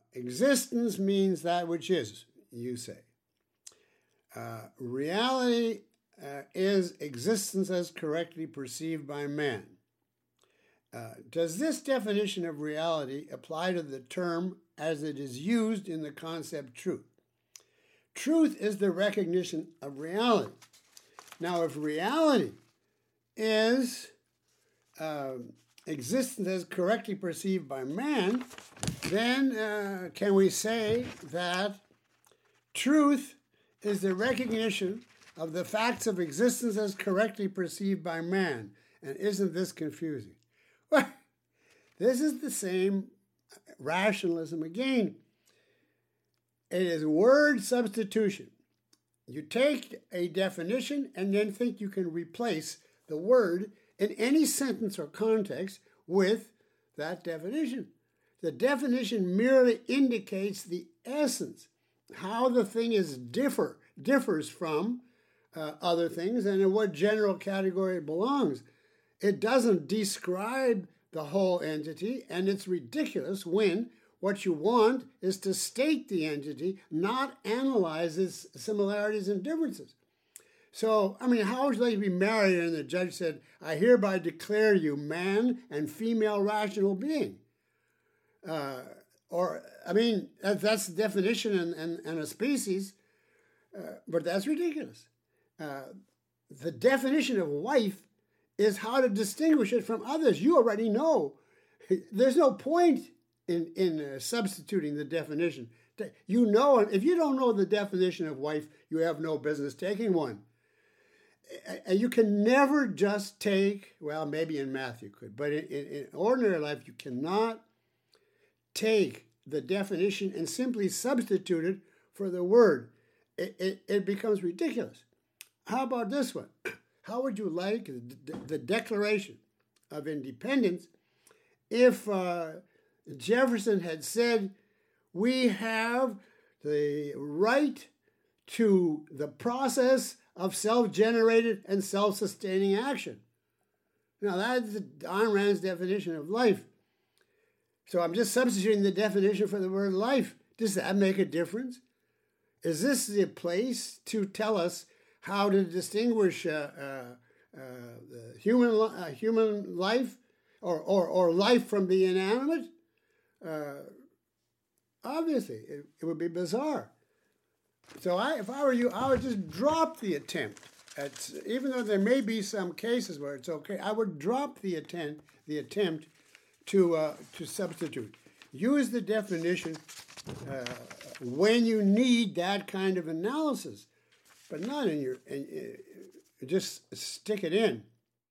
Existence means that which is, you say. Reality is existence as correctly perceived by man. Does this definition of reality apply to the term as it is used in the concept truth? Truth is the recognition of reality. Now, if reality is existence as correctly perceived by man, then can we say that truth is the recognition of the facts of existence as correctly perceived by man? And isn't this confusing? Well, this is the same rationalism again. It is word substitution. You take a definition and then think you can replace the word in any sentence or context with that definition. The definition merely indicates the essence, how the thing differs from other things and in what general category it belongs. It doesn't describe the whole entity, and it's ridiculous when what you want is to state the entity, not analyze its similarities and differences. So, how would you like to be married and the judge said, I hereby declare you man and female rational being? That's the definition and a species, but that's ridiculous. The definition of wife is how to distinguish it from others. You already know. There's no point in substituting the definition. You know, if you don't know the definition of wife, you have no business taking one. And you can never just take, well, maybe in math you could, but in ordinary life you cannot take the definition and simply substitute it for the word. It becomes ridiculous. How about this one? How would you like the Declaration of Independence if Jefferson had said, we have the right to the process of self-generated and self-sustaining action? Now, that's Ayn Rand's definition of life. So I'm just substituting the definition for the word life. Does that make a difference? Is this the place to tell us how to distinguish human life or life from the inanimate? Obviously, it would be bizarre. So if I were you, I would just drop the attempt. Even though there may be some cases where it's okay, I would drop the attempt to substitute. Use the definition when you need that kind of analysis, but not just stick it in.